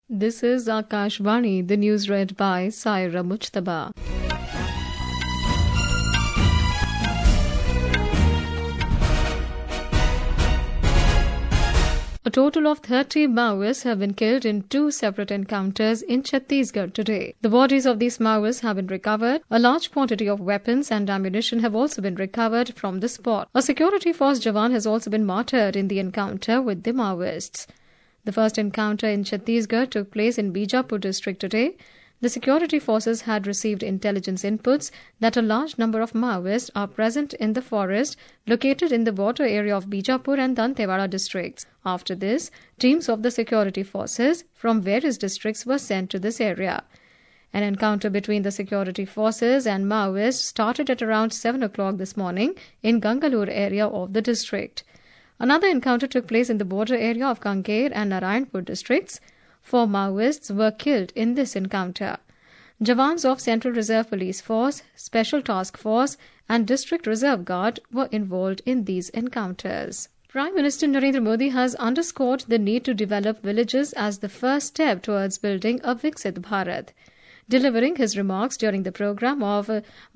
This is Akashvani, the news read by Saira Mujtaba. A total of 30 Maoists have been killed in two separate encounters in Chhattisgarh today. The bodies of these Maoists have been recovered. A large quantity of weapons and ammunition have also been recovered from the spot. A security force Jawan has also been martyred in the encounter with the Maoists. The first encounter in Chhattisgarh took place in Bijapur district today. The security forces had received intelligence inputs that a large number of Maoists are present in the forest located in the border area of Bijapur and Dantewada districts. After this, teams of the security forces from various districts were sent to this area. An encounter between the security forces and Maoists started at around 7 o'clock this morning in Gangalore area of the district. Another encounter took place in the border area of Kanker and Narayanpur districts. 4 Maoists were killed in this encounter. Jawans of Central Reserve Police Force, Special Task Force and District Reserve Guard were involved in these encounters. Prime Minister Narendra Modi has underscored the need to develop villages as the first step towards building a Viksit Bharat. Delivering his remarks during the program of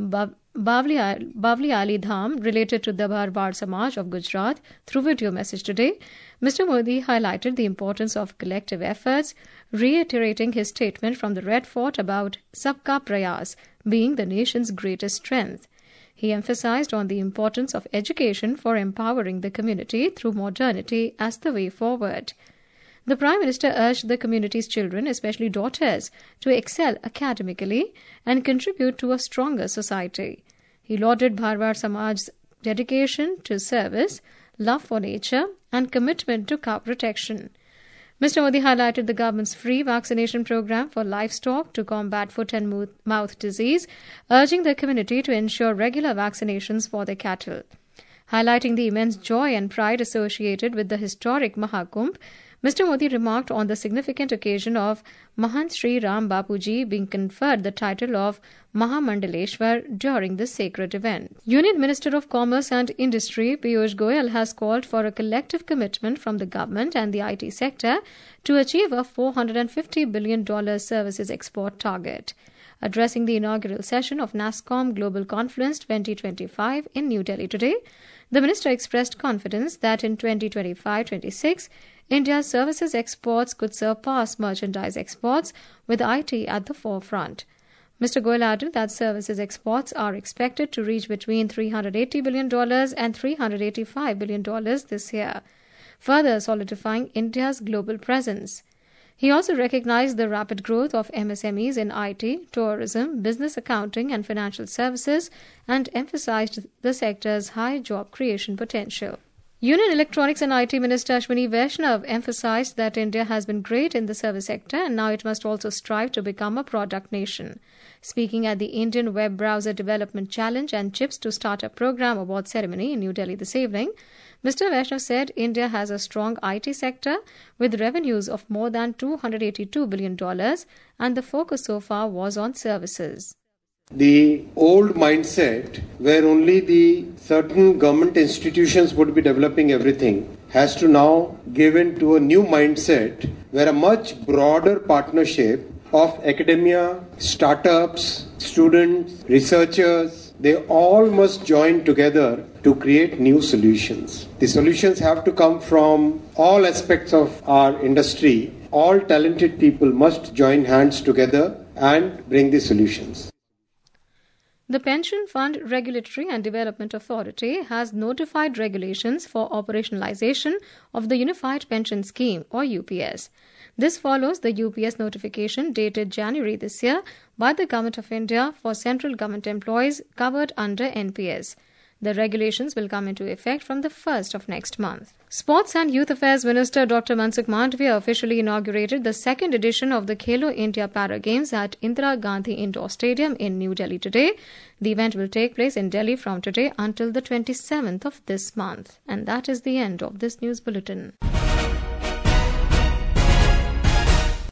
Bavli Ali Dham related to the Bharwar Samaj of Gujarat through video message today, Mr. Modi highlighted the importance of collective efforts, reiterating his statement from the Red Fort about Sabka Prayas being the nation's greatest strength. He emphasized on the importance of education for empowering the community through modernity as the way forward. The Prime Minister urged the community's children, especially daughters, to excel academically and contribute to a stronger society. He lauded Bharwar Samaj's dedication to service, love for nature and commitment to cow protection. Mr. Modi highlighted the government's free vaccination program for livestock to combat foot and mouth disease, urging the community to ensure regular vaccinations for their cattle. Highlighting the immense joy and pride associated with the historic Mahakumbh, Mr. Modi remarked on the significant occasion of Mahant Sri Ram Bapuji being conferred the title of Mahamandaleshwar during this sacred event. Union Minister of Commerce and Industry Piyush Goyal has called for a collective commitment from the government and the IT sector to achieve a $450 billion services export target. Addressing the inaugural session of NASSCOM Global Conference 2025 in New Delhi today, the minister expressed confidence that in 2025-26, India's services exports could surpass merchandise exports with IT at the forefront. Mr. Goyal added that services exports are expected to reach between $380 billion and $385 billion this year, further solidifying India's global presence. He also recognized the rapid growth of MSMEs in IT, tourism, business accounting and financial services and emphasized the sector's high job creation potential. Union Electronics and IT Minister Ashwini Vaishnav emphasized that India has been great in the service sector and now it must also strive to become a product nation. Speaking at the Indian Web Browser Development Challenge and Chips to Startup Program Award Ceremony in New Delhi this evening, Mr. Vaishnav said India has a strong IT sector with revenues of more than $282 billion and the focus so far was on services. The old mindset where only the certain government institutions would be developing everything has to now give in to a new mindset where a much broader partnership of academia, startups, students, researchers, they all must join together to create new solutions. The solutions have to come from all aspects of our industry. All talented people must join hands together and bring the solutions. The Pension Fund Regulatory and Development Authority has notified regulations for operationalization of the Unified Pension Scheme or UPS. This follows the UPS notification dated January this year by the Government of India for central government employees covered under NPS. The regulations will come into effect from the 1st of next month. Sports and Youth Affairs Minister Dr. Mansukh Mandavia officially inaugurated the second edition of the Khelo India Para Games at Indira Gandhi Indoor Stadium in New Delhi today. The event will take place in Delhi from today until the 27th of this month. And that is the end of this news bulletin.